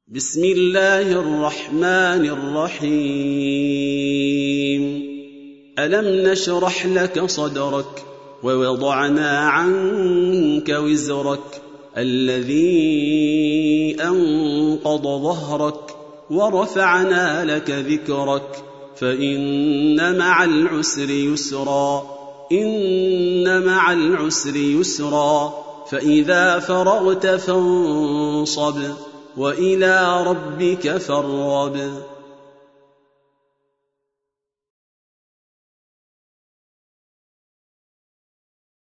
بسم الله الرحمن الرحيم ألم نشرح لك صدرك ووضعنا عنك وزرك الذي أنقض ظهرك ورفعنا لك ذكرك فإن مع العسر يسرا إن مع العسر يسرا فإذا فرغت فانصب وإلى ربك فارغب.